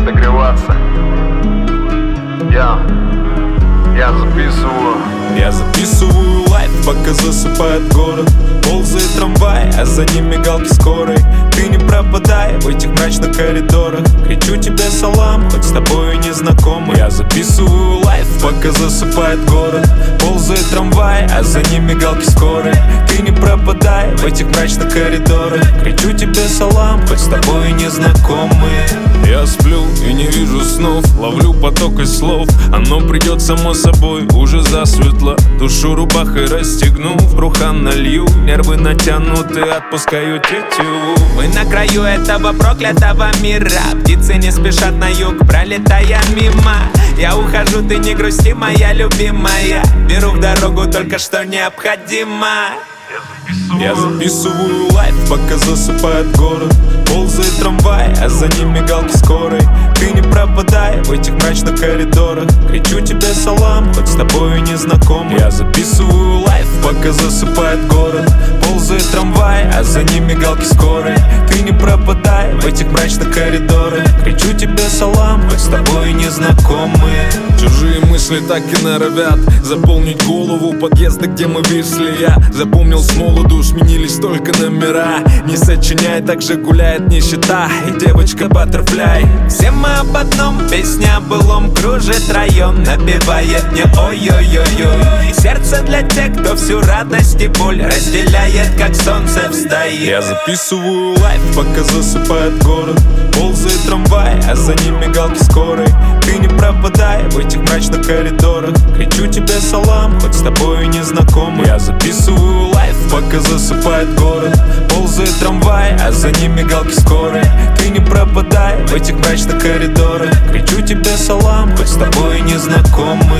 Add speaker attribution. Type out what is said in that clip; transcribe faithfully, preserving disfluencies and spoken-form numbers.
Speaker 1: отогреваться. Я, я записываю.
Speaker 2: Я записываю лайф, пока засыпает город. Ползает трамвай, а за ним мигалки скорой. Ты не пропадай в этих мрачных коридорах. Кричу тебе салам, хоть с тобой не знакомый. Я записываю лайф, пока засыпает город. Ползает трамвай, а за ним мигалки скорой. Ты не пропадай в этих мрачных коридорах. Кричу тебе салам, хоть с тобой не знакомый. Я сплю и не вижу снов, ловлю поток из слов. Оно придет само собой, уже засветло. Душу рубахой расстегнув, брухан налью. Нервы натянуты, отпускаю тетиву.
Speaker 3: Мы на краю этого проклятого мира. Птицы не спешат на юг, пролетая мимо. Я ухожу, ты не грусти, моя любимая. Беру в дорогу только что необходимо.
Speaker 2: Я записываю лайф, пока засыпает город. Ползает трамвай, а за ним мигалки скорой. Ты не пропадай в этих мрачных коридорах. Кричу тебе салам, хоть с тобой не знакомый. Я записываю лайф, пока засыпает город. Ползает трамвай, а за ним мигалки скорой. Ты не пропадай в этих мрачных коридорах. Кричу тебе салам, хоть с тобой не знакомый. Чужие мысли так и норовят заполнить голову. Подъезда, где мы вышли, я запомнил с молоду. Сменились только номера. Не сочиняй, так же гуляет нищета. И девочка баттерфляй.
Speaker 3: Все мы об одном, песня о былом. Кружит район, набивает мне ой-ой-ой-ой. Сердце для тех, кто всю радость и боль разделяет, как солнце встает.
Speaker 2: Я записываю лайф, пока засыпает город. Ползает трамвай, а за ним мигалки скорой. Ты не пропадай в этих мрачных коридорах. Кричу тебе салам, хоть с тобой не знакомый. Я записываю лайф, пока засыпает город. Ползает трамвай, а за ним мигалки скорой. Ты не пропадай в этих мрачных коридорах. Кричу тебе салам, хоть с тобой не знакомый.